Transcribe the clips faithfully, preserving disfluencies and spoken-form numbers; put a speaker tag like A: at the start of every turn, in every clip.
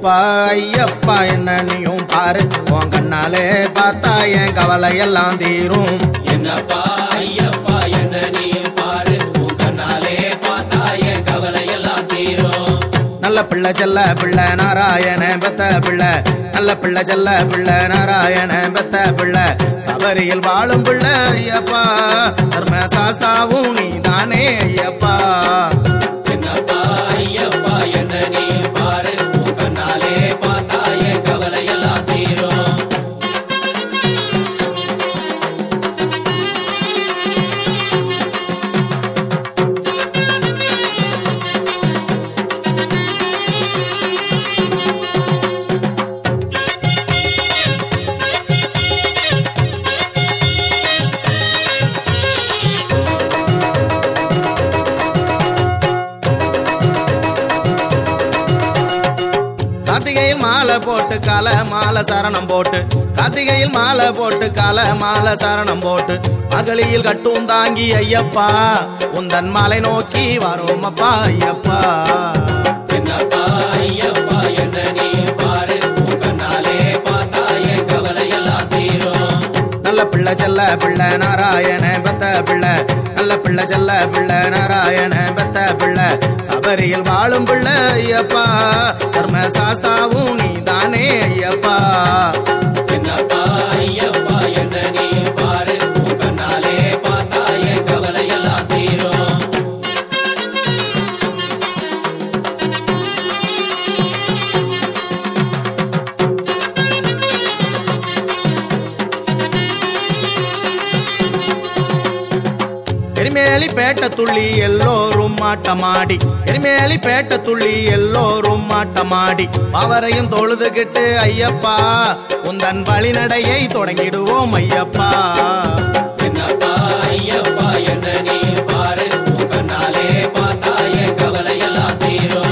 A: என்னப்பா ஐயப்பா என்ன நீயும் பாரு, உன் கண்ணாலே பார்த்தா என் கவலை எல்லாம் தீரும்.
B: என்னப்பா ஐயப்பா என்ன நீயும் பாரு, உன் கண்ணாலே பார்த்தா என் கவலை எல்லாம் தீரும்.
A: நல்ல பிள்ளை செல்ல பிள்ளை நாராயண பெத்த பிள்ளை, நல்ல பிள்ளை செல்ல பிள்ளை நாராயண பெத்த பிள்ளை, சபரியில் வாழும் பிள்ளை ஐயப்பா, தர்ம சாஸ்தாவும் நீ தானே ஐயப்பா.
B: என்னப்பா ஐயப்பா என்ன நீயும் பாரு, உன் கண்ணாலே பார்த்தா என் கவலை எல்லாம் தீரும்.
A: கார்த்திகையில் மாலை போட்டு கால மாலை சரணம் போட்டு, கார்த்திகையில் மாலை போட்டு கால மாலை சரணம் போட்டு, மகளியில் கட்டும் தாங்கி ஐயப்பா, உந்தன் மாலை நோக்கி வரோம் அப்பா ஐயப்பா.
B: என்னப்பா ஐயப்பா என்ன நீயும் பாரு, உன் கண்ணாலே பார்த்தா என் கவலை எல்லாம் தீரும்.
A: நல்ல பிள்ளை செல்ல பிள்ளை நாராயண பெத்த பிள்ளை, நல்ல பிள்ளை செல்ல பிள்ளை நாராயண பெத்த பிள்ளை, சபரியில் வாழும் பிள்ளை ஐயப்பா, தர்ம சாஸ்தாவும் நீ தானே ஐயப்பா.
B: என்னப்பா ஐயப்பா என்ன நீயும் பாரு, உன் கண்ணாலே பார்த்தா என் கவலை எல்லாம் தீரும்.
A: எரிமேலி பேட்ட துள்ளி எல்லோரும் மாட்டமாடி, எரிமேலி பேட்ட துள்ளி எல்லோரும் மாட்டமாடி, அவரையும் தொழுதுகிட்டு ஐயப்பா, உந்தன் வழிநடையை தொடங்கிடுவோம் ஐயப்பா.
B: என்னப்பா ஐயப்பா என்ன நீயும் பாரு, உன் கண்ணாலே பார்த்தா என் கவலை எல்லாம் தீரும்.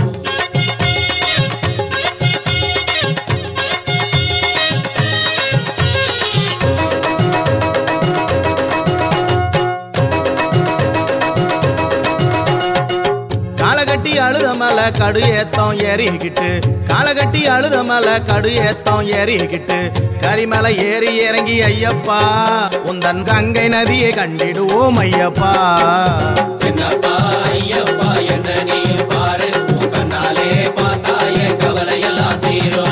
A: காலகட்டி அழுத மல கடு ஏத்தம் ஏறிக்கிட்டு, காலகட்டி அழுத மல கடு ஏத்தம் ஏறிக்கிட்டு, கரிமலை ஏறி இறங்கி ஐயப்பா, உந்தன் கங்கை நதியை கண்டிடுவோம் ஐயப்பா.
B: என்னப்பா ஐயப்பா என்ன நீயும் பாரு, உன் கண்ணாலே பார்த்தா என் கவலை எல்லாம் தீரும்.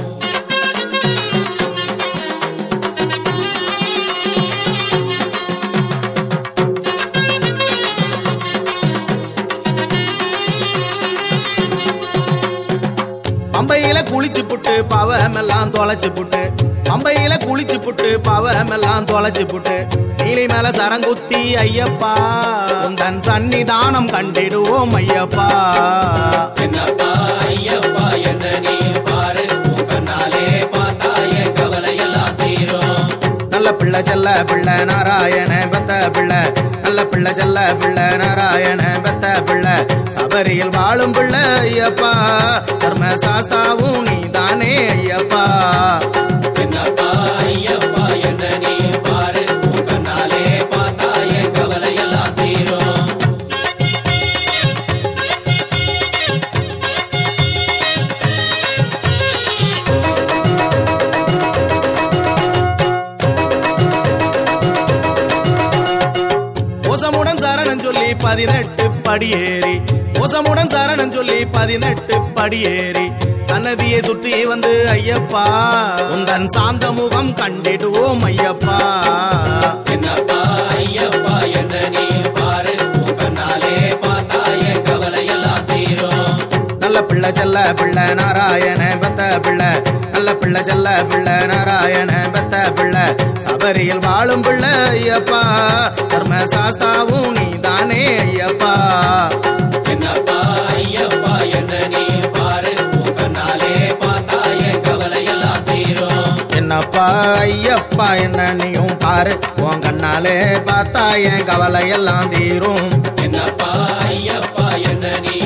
A: பம்பையில குளிச்சு புட்டு பாவமெல்லாம் தொலைச்சு புட்டு, பம்பையில குளிச்சு புட்டு பாவமெல்லாம் தொலைச்சு புட்டு, நீலி மேல சரங்குத்தி ஐயப்பா, உந்தன் சன்னிதானம் கண்டிடுவோம் ஐயப்பா.
B: என்னப்பா ஐயப்பா என்ன நீயும் பாரு, உன் கண்ணாலே பார்த்தா என் கவலை எல்லாம் தீரும்.
A: நல்ல பிள்ளை செல்ல பிள்ளை நாராயண பெத்த பிள்ளை, நல்ல பிள்ளை செல்ல பிள்ளை நாராயண பெத்த பிள்ளை, சபரியில் வாழும் பிள்ளை ஐயப்பா, தர்ம சாஸ்தாவும் நீ தானே ஐயப்பா.
B: என்னப்பா ஐயப்பா என்ன நீயும் பாரு, உன் கண்ணாலே பார்த்தா என் கவலை எல்லாம் தீரும்.
A: ஓசமுடன் சரணம் சொல்லி பதினெட்டு படியேறி, ஓசமுடன் சரணம் சொல்லி பதினெட்டு படியேறி, சன்னதியை சுற்றி வந்து ஐயப்பா, உந்தன் சாந்த முகம் கண்டிடுவோம் ஐயப்பா.
B: என்னப்பா ஐயப்பா என்ன நீயும் பாரு, உன் கண்ணாலே பார்த்தா என் கவலை எல்லாம் தீரும்.
A: நல்ல பிள்ளை செல்ல பிள்ளை நாராயண பெத்த பிள்ளை, நல்ல பிள்ளை செல்ல பிள்ளை நாராயண பெத்த பிள்ளை, சபரியில் வாழும் பிள்ளை ஐயப்பா, தர்ம சாஸ்தாவும் நீ தானே ஐயப்பா.
B: என்னப்பா ஐயப்பா என்ன நீயும் பாரு, உன் கண்ணாலே பார்த்தா என் கவலை எல்லாம் தீரும்.
A: என்னப்பா ஐயப்பா என்ன நீயும் பாரு, உன் கண்ணாலே பார்த்தா என் கவலை எல்லாம் தீரும்.
B: என்னப்பா ஐயப்பா என்ன நீ